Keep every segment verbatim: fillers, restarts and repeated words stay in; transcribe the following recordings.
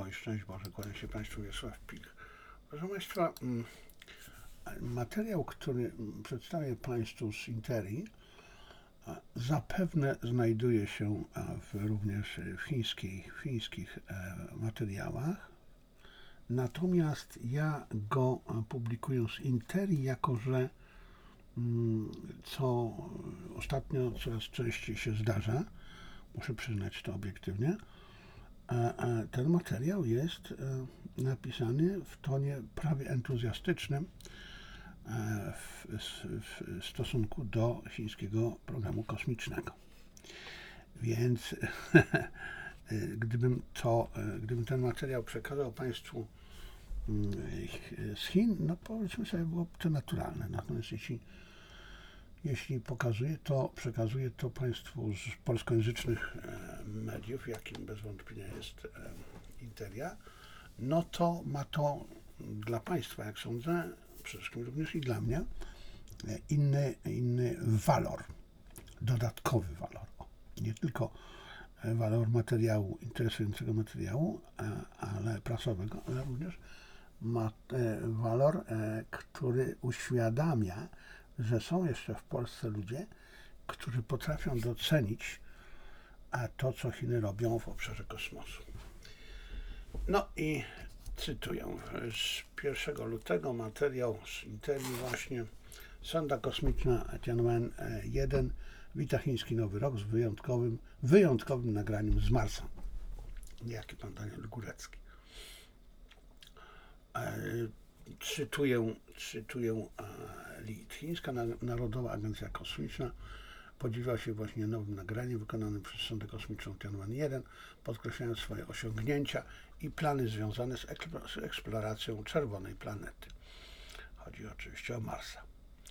No i szczęść Boże, kłania się Państwu Wiesław Pilch. Proszę Państwa, materiał, który przedstawię Państwu z Interii, zapewne znajduje się w, również w, chińskiej, w chińskich materiałach. Natomiast ja go publikuję z Interii, jako że co ostatnio coraz częściej się zdarza, muszę przyznać to obiektywnie, ten materiał jest napisany w tonie prawie entuzjastycznym w, w stosunku do chińskiego programu kosmicznego. Więc gdybym to, gdybym ten materiał przekazał Państwu z Chin, no powiedzmy sobie, byłoby to naturalne. Natomiast jeśli, jeśli pokazuję to, przekazuję to Państwu z polskojęzycznych mediów, jakim bez wątpienia jest Interia, no to ma to dla Państwa, jak sądzę, przede wszystkim również i dla mnie, inny, inny walor, dodatkowy walor. O, nie tylko walor materiału, interesującego materiału, ale prasowego, ale również ma walor, który uświadamia, że są jeszcze w Polsce ludzie, którzy potrafią docenić to, co Chiny robią w obszarze kosmosu. No i cytuję z pierwszego lutego materiał z Interii właśnie. Sonda kosmiczna Tianwen jeden wita chiński Nowy Rok z wyjątkowym, wyjątkowym nagraniem z Marsa. Niejaki pan Daniel Górecki. Cytuję, cytuję Lit. Chińska Narodowa Agencja Kosmiczna podziwia się właśnie nowym nagraniem wykonanym przez sondę kosmiczną Tianwen jeden, podkreślając swoje osiągnięcia i plany związane z eksploracją czerwonej planety. Chodzi oczywiście o Marsa.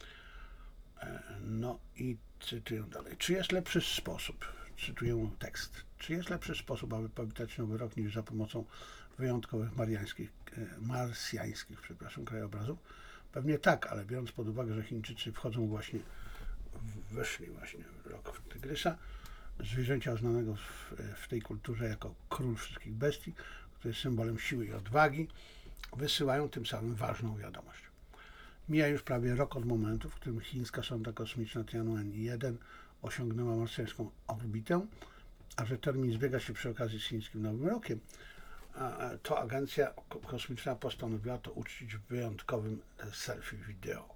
No i cytuję dalej. Czy jest lepszy sposób, cytuję tekst, czy jest lepszy sposób, aby powitać Nowy Rok niż za pomocą wyjątkowych mariańskich, marsjańskich, przepraszam, krajobrazów? Pewnie tak, ale biorąc pod uwagę, że Chińczycy wchodzą właśnie, weszli właśnie w rok Tygrysa, zwierzęcia znanego w, w tej kulturze jako król wszystkich bestii, który jest symbolem siły i odwagi, wysyłają tym samym ważną wiadomość. Mija już prawie rok od momentu, w którym chińska sonda kosmiczna Tianwen jeden osiągnęła marsjańską orbitę, a że termin zbiega się przy okazji z chińskim Nowym Rokiem, to agencja kosmiczna postanowiła to uczcić wyjątkowym selfie wideo.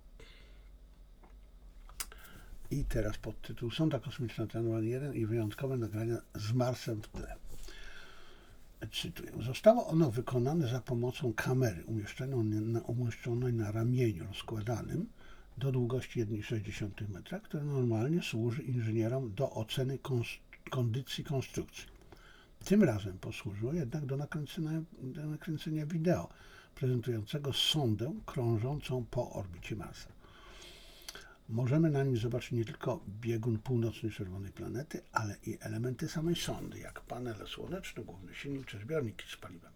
I teraz podtytuł: Sonda kosmiczna Tianwen jeden i wyjątkowe nagrania z Marsem w tle. Cytuję. Zostało ono wykonane za pomocą kamery umieszczonej na, umieszczonej na ramieniu rozkładanym do długości jeden przecinek sześć metra, które normalnie służy inżynierom do oceny kondycji konstrukcji. Tym razem posłużyło jednak do nakręcenia, do nakręcenia wideo prezentującego sondę krążącą po orbicie Marsa. Możemy na nim zobaczyć nie tylko biegun północny czerwonej planety, ale i elementy samej sondy, jak panele słoneczne, główny silnik czy zbiorniki z paliwem.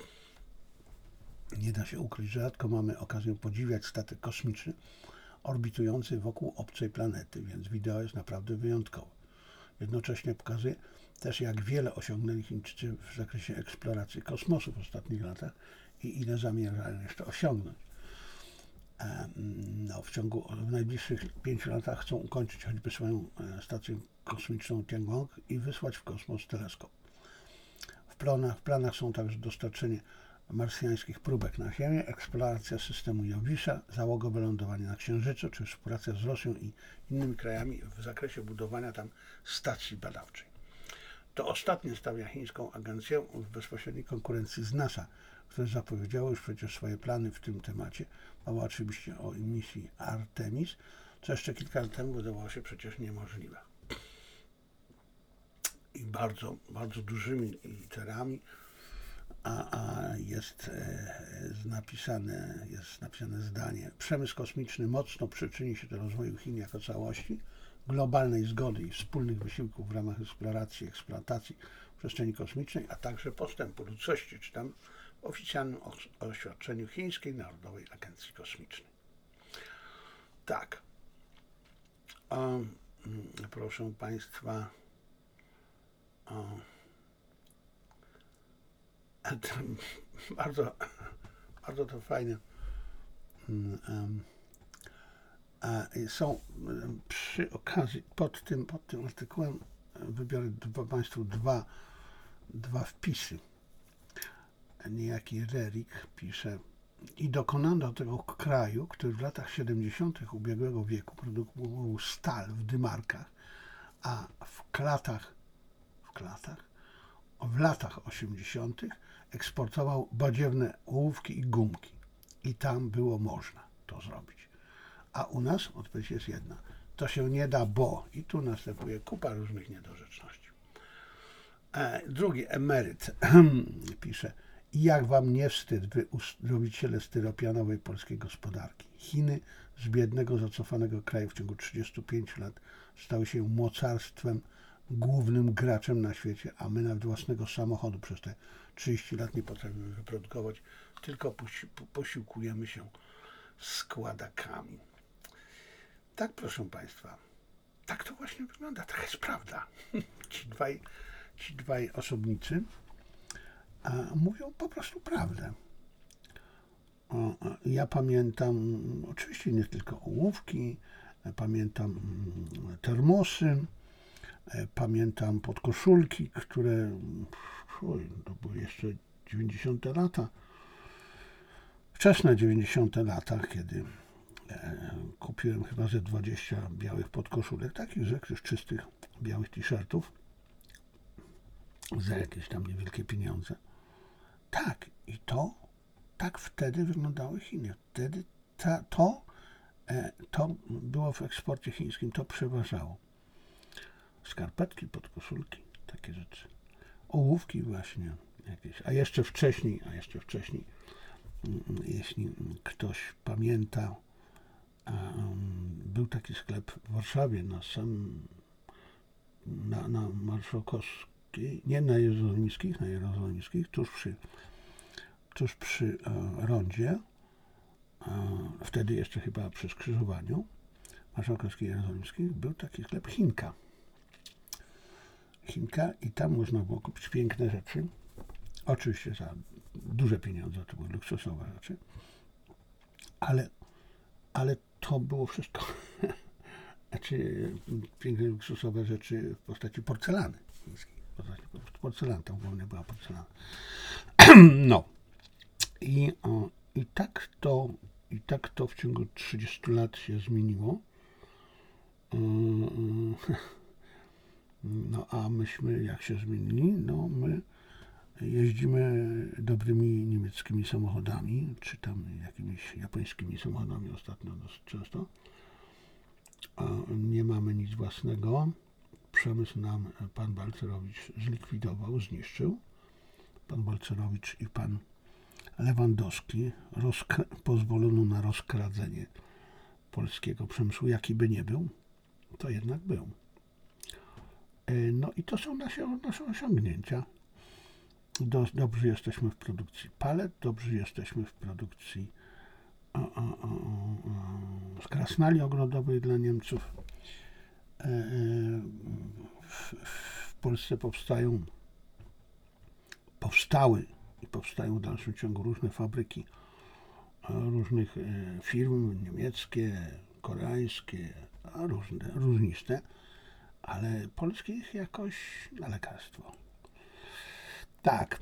Nie da się ukryć, że rzadko mamy okazję podziwiać statek kosmiczny orbitujący wokół obcej planety, więc wideo jest naprawdę wyjątkowe. Jednocześnie pokazuje też, jak wiele osiągnęli Chińczycy w zakresie eksploracji kosmosu w ostatnich latach i ile zamierzają jeszcze osiągnąć. No, w ciągu w najbliższych pięciu latach chcą ukończyć choćby swoją stację kosmiczną Tiangong i wysłać w kosmos teleskop. W planach, w planach są także dostarczenie marsjańskich próbek na Ziemię, eksploracja systemu Jowisza, załogowe lądowanie na Księżycu, czy współpraca z Rosją i innymi krajami w zakresie budowania tam stacji badawczej. To ostatnie stawia chińską agencję w bezpośredniej konkurencji z NASA, które zapowiedziało już przecież swoje plany w tym temacie. Mowa oczywiście o misji Artemis, co jeszcze kilka lat temu wydawało się przecież niemożliwe. I bardzo, bardzo dużymi literami a, a jest, e, napisane, jest napisane zdanie: przemysł kosmiczny mocno przyczyni się do rozwoju Chin jako całości, globalnej zgody i wspólnych wysiłków w ramach eksploracji i eksploatacji przestrzeni kosmicznej, a także postępu ludzkości, czytam w oficjalnym oświadczeniu Chińskiej Narodowej Agencji Kosmicznej. Tak. Um, proszę Państwa, um, bardzo, bardzo to fajne. Są przy okazji, pod tym, pod tym artykułem wybiorę dwa, Państwu dwa, dwa wpisy. Niejaki Rerik pisze: i dokonano tego kraju, który w latach siedemdziesiątych ubiegłego wieku produkował stal w dymarkach, a w klatach, w klatach, w latach osiemdziesiątych eksportował badziewne ołówki i gumki. I tam było można to zrobić. A u nas odpowiedź jest jedna. To się nie da, bo. I tu następuje kupa różnych niedorzeczności. E, drugi emeryt pisze: i jak wam nie wstyd, wy uzdrowiciele styropianowej polskiej gospodarki. Chiny z biednego, zacofanego kraju w ciągu trzydziestu pięciu lat stały się mocarstwem, głównym graczem na świecie, a my nawet własnego samochodu przez te trzydzieści lat nie potrafimy wyprodukować, tylko posi posiłkujemy się składakami. Tak, proszę Państwa, tak to właśnie wygląda, taka jest prawda. Ci dwaj, ci dwaj osobnicy a, mówią po prostu prawdę. O, ja pamiętam oczywiście nie tylko ołówki, pamiętam termosy, pamiętam podkoszulki, które oj, to były jeszcze dziewięćdziesiąte lata, wczesne dziewięćdziesiąte lata, kiedy e, kupiłem chyba ze dwadzieścia białych podkoszulek, takich rzeczy, czystych białych t-shirtów za jakieś tam niewielkie pieniądze. Tak, i to, tak wtedy wyglądały Chiny. Wtedy ta, to, e, to było w eksporcie chińskim, to przeważało. Skarpetki, podkoszulki, takie rzeczy. Ołówki właśnie jakieś. A jeszcze wcześniej, a jeszcze wcześniej, jeśli ktoś pamięta, był taki sklep w Warszawie na samym, na, na Marszałkowskiej, nie na Jerozolimskich, na Jerozolimskich, tuż przy, tuż przy e, rondzie, e, wtedy jeszcze chyba przy skrzyżowaniu Marszałkowskich i Jerozolimskich, był taki sklep Chinka. Chinka i tam można było kupić piękne rzeczy, oczywiście za duże pieniądze, to były luksusowe rzeczy, ale, ale to było wszystko, znaczy piękne luksusowe rzeczy w postaci porcelany chińskiej, w postaci porcelany, tam głównie była porcelana. No i, o, i tak to i tak to w ciągu trzydziestu lat się zmieniło. No a myśmy, jak się zmienili, no my jeździmy dobrymi niemieckimi samochodami, czy tam jakimiś japońskimi samochodami ostatnio dosyć często. A nie mamy nic własnego. Przemysł nam pan Balcerowicz zlikwidował, zniszczył. Pan Balcerowicz i pan Lewandowski pozwolono na rozkradzenie polskiego przemysłu, jaki by nie był, to jednak był. No i to są nasze, nasze osiągnięcia. Do, dobrzy jesteśmy w produkcji palet, dobrzy jesteśmy w produkcji o, o, o, o, skrasnali ogrodowej dla Niemców. E, w, w Polsce powstają, powstały i powstają w dalszym ciągu różne fabryki różnych firm, niemieckie, koreańskie, a różne, różniste, ale polskich jakoś na lekarstwo. Tak,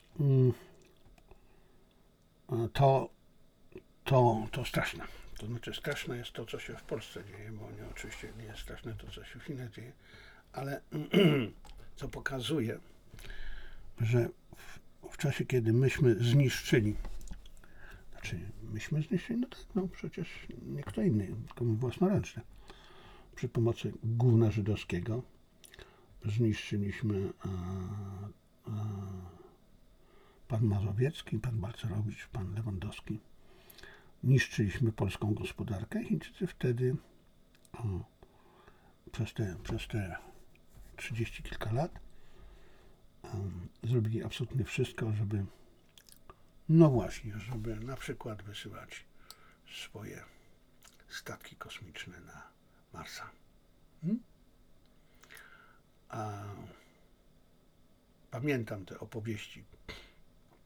to, to, to straszne. To znaczy straszne jest to, co się w Polsce dzieje, bo nie, oczywiście nie jest straszne to, co się w Chinach dzieje, ale co pokazuje, że w, w czasie, kiedy myśmy zniszczyli, znaczy myśmy zniszczyli, no tak, no przecież nie kto inny, tylko my własnoręcznie, przy pomocy gówna żydowskiego zniszczyliśmy a, a, pan Mazowiecki, pan Balcerowicz, pan Lewandowski. Niszczyliśmy polską gospodarkę. Chińczycy wtedy o, przez te, przez te trzydzieści kilka lat um, zrobili absolutnie wszystko, żeby no właśnie, żeby na przykład wysyłać swoje statki kosmiczne na Marsa. Hmm? A pamiętam te opowieści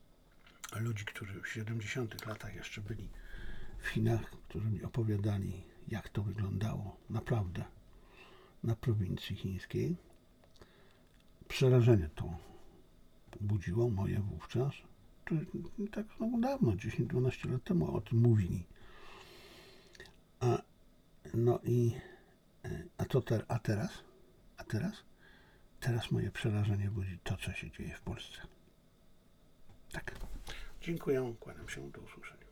ludzi, którzy w siedemdziesiątych latach jeszcze byli w Chinach, którzy mi opowiadali, jak to wyglądało naprawdę na prowincji chińskiej. Przerażenie to budziło moje wówczas, czy tak no, dawno, dziesięć dwanaście lat temu o tym mówili. A, no i a, to ter, a teraz? A teraz? Teraz moje przerażenie budzi to, co się dzieje w Polsce. Tak. Dziękuję, kłaniam się, do usłyszenia.